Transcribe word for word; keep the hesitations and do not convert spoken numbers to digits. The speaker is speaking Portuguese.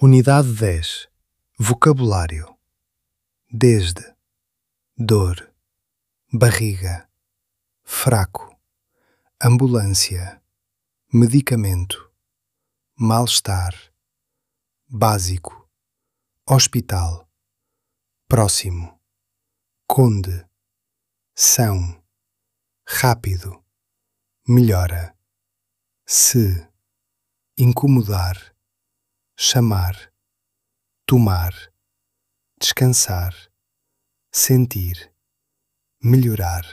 Unidade dez. Vocabulário. Desde, dor, barriga, fraco, ambulância, medicamento, mal-estar, básico, hospital, próximo, conde, são, rápido, melhora, se, incomodar, chamar, tomar, descansar, sentir, melhorar.